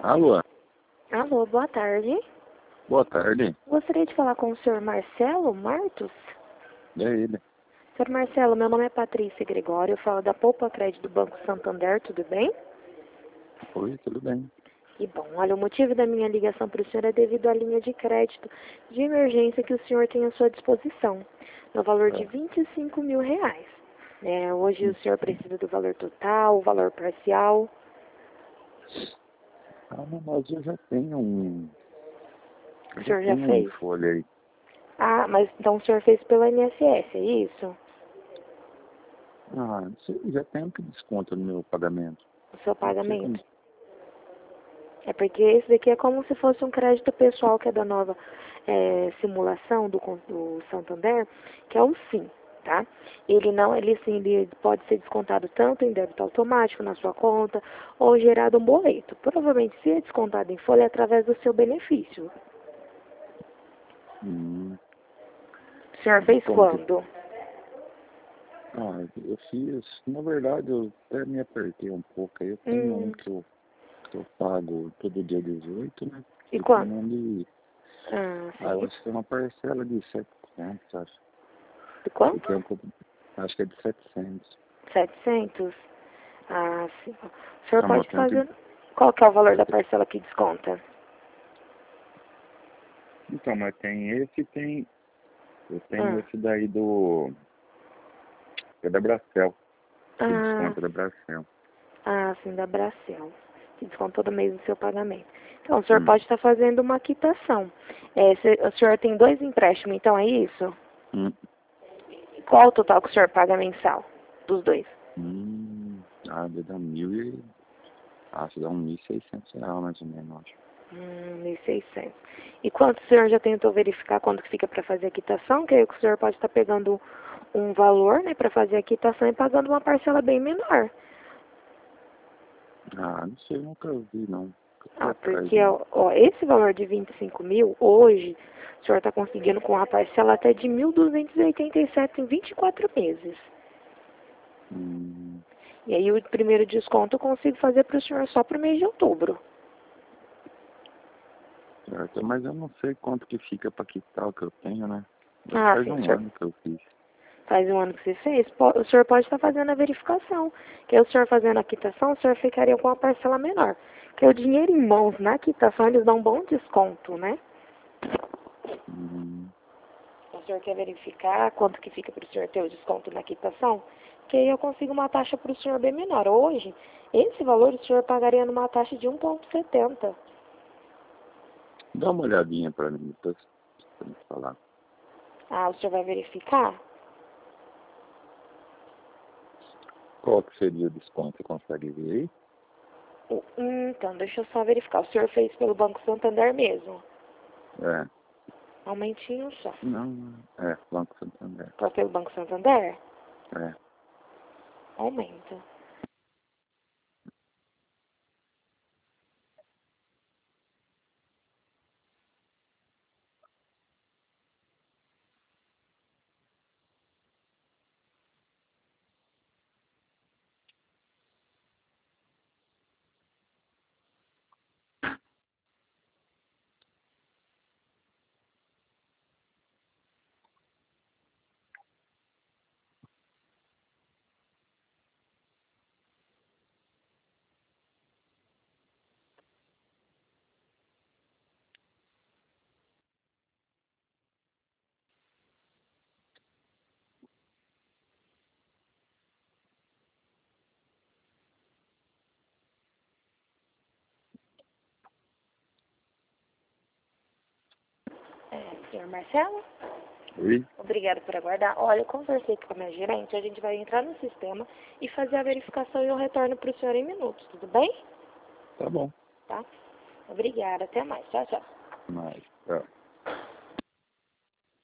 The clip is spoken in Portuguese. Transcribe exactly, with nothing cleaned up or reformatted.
Alô? Alô, boa tarde. Boa tarde. Gostaria de falar com o senhor Marcelo Martos? É ele. senhor Marcelo, meu nome é Patrícia Gregório, eu falo da Poupa Crédito do Banco Santander, tudo bem? Oi, tudo bem. E bom, olha, o motivo da minha ligação para o senhor é devido à linha de crédito de emergência que o senhor tem à sua disposição, no valor de É. vinte e cinco mil reais. É, hoje o senhor precisa do valor total, o valor parcial. Ah, não, mas eu já tenho um... O Eu já senhor já tenho um fez? folha aí. Ah, mas então o senhor fez pela I N S S, é isso? Ah, você já tem um que desconta no meu pagamento. O seu Não sei pagamento? como... É porque esse daqui é como se fosse um crédito pessoal, que é da nova é, simulação do, con- do Santander, que é o SIM, tá? Ele não, ele sim, ele pode ser descontado tanto em débito automático na sua conta, ou gerado um boleto. Provavelmente, se é descontado em folha, é através do seu benefício. Hum, O senhor fez como que... quando? Ah, eu fiz... Na verdade, eu até me apertei um pouco aí. Eu tenho um Hum, que eu, que eu pago todo dia dezoito, né? e E quando? tem um de... Ah, Ah, eu sim. acho que é uma parcela de setecentos, acho. De E quanto? tem um pouco... Acho que é de setecentos. setecentos? Ah, sim. O senhor É uma pode conta... fazer... Qual que é o valor Eu da te- parcela que desconta? Então, mas tem esse e tem... Eu tenho Ah, esse daí do... É da Bracel. Que ah, desconto da Bracel. ah, sim, da Bracel, que desconta todo mês do seu pagamento. Então, o senhor Hum. pode estar fazendo uma quitação. É, se- o senhor tem dois empréstimos, então é isso? Hum. Qual o total que o senhor paga mensal dos dois? Hum. Ah, deve dar mil e... Acho que dá um mil e seiscentos reais, mais ou menos, acho. Hum, mil e seiscentos. E quanto o senhor já tentou verificar quanto que fica para fazer a quitação? Que aí o senhor pode estar pegando um valor, né, para fazer a quitação e pagando uma parcela bem menor. Ah, não sei, nunca vi, não. Nunca fui Ah, atrás, porque, não. ó, ó, esse valor de vinte e cinco mil, hoje, o senhor está conseguindo com a parcela até de mil duzentos e oitenta e sete em vinte e quatro meses. Hum. E aí o primeiro desconto eu consigo fazer para o senhor só para o mês de outubro. Certo, mas eu não sei quanto que fica pra quitar o que eu tenho, né? Já Ah, faz sim, o um senhor ano que eu fiz. faz um ano que você fez, po- o senhor pode estar fazendo a verificação. Que aí o senhor fazendo a quitação, o senhor ficaria com uma parcela menor. Porque o dinheiro em mãos na quitação, eles dão um bom desconto, né? Hum. O senhor quer verificar quanto que fica para o senhor ter o desconto na quitação? Que aí eu consigo uma taxa para o senhor bem menor. Hoje, esse valor o senhor pagaria numa taxa de um vírgula setenta. Dá uma olhadinha pra mim, depois pra me falar. Ah, o senhor vai verificar? Qual que seria o desconto? Você consegue ver aí? Hum, então, deixa eu só verificar. O senhor fez pelo Banco Santander mesmo? É. Aumentinho só. Não, é, Banco Santander. Foi pelo Banco Santander? É. Aumenta. É, senhor Marcelo? Oi? Obrigada por aguardar. Olha, eu conversei com a minha gerente, a gente vai entrar no sistema e fazer a verificação e eu retorno para o senhor em minutos, tudo bem? Tá bom. Tá? Obrigada, até mais. Tchau, tchau. Mas, é.